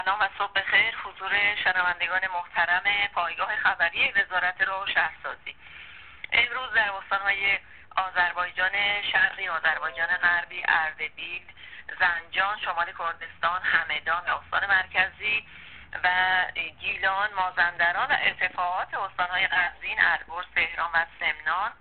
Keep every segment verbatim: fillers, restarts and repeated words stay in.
سلام و صبح بخیر حضور شنوندگان محترم پایگاه خبری وزارت راه و شهرسازی. امروز در استان‌های آذربایجان شرقی، آذربایجان غربی، اردبیل، زنجان، شمال کردستان، همدان و استان مرکزی و گیلان، مازندران و ارتفاعات استان‌های قزوین، البرز، تهران و سمنان،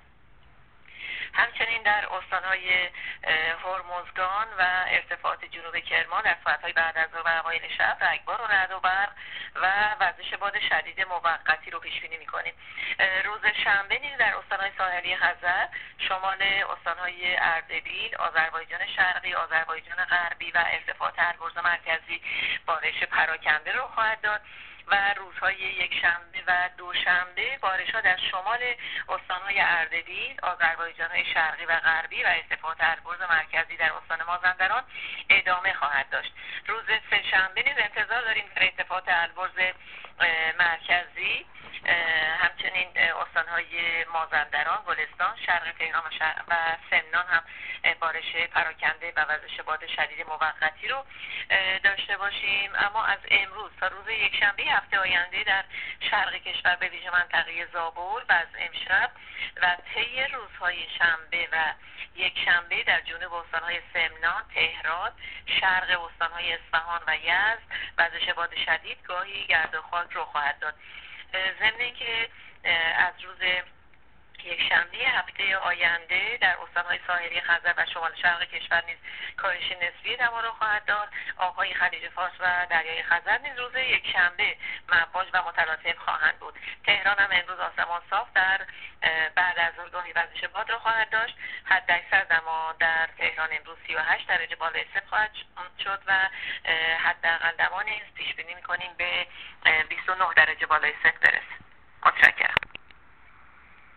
همچنین در استان‌های هرمزگان و ارتفاعات جنوب کرمان در ساعت‌های بعد از ظهر و اوایل شب رگبار و رعد و برق و وزش باد شدید موقتی رو پیش بینی می‌کنیم. روز شنبه نیز در استان‌های ساحلی خزر، شمال استان‌های اردبیل، آذربایجان شرقی، آذربایجان غربی و ارتفاعات البرز مرکزی بارش پراکنده رو خواهد داد و روزهای یک شنبه و دوشنبه بارش‌ها در شمال استان‌های اردبیل، آذربایجان‌های شرقی و غربی و ارتفاعات البرز مرکزی در استان مازندران ادامه خواهد داشت. روز سه‌شنبه نیز انتظار داریم در ارتفاعات البرز مرکزی، همچنین استان‌های مازندران، گلستان، شرق تهران و, شرق و سمنان هم بارش پراکنده و وزش باد شدید موقتی رو داشته باشیم. اما از امروز تا روز یکشنبه هفته آینده در شرق کشور به ویژه منطقه زابل و از امشب و طی روزهای شنبه و یکشنبه در جنوب استان‌های سمنان، تهران، شرق استان‌های اصفهان و یزد وزش باد شدید گاهی گرد و خاک رو خواهد داد. ضمن اینکه از روز یک شنبه هفته آینده در استان‌های ساحلی خزر و شمال شرق کشور نیز کاهش نسبی دما را خواهد داد. آب‌های خلیج فارس و دریای خزر نیز روز یک شنبه مواج و متلاطم خواهند بود. تهران هم امروز آسمان صاف در بعد از ظهر گاهی وزش باد را خواهد داشت. حداکثر دما در تهران امروز سی و هشت درجه بالای صفر خواهد شد و حداقل دما نیز پیش بینی می‌کنیم به بیست و نه درجه بالای صفر برسه. متشکرم.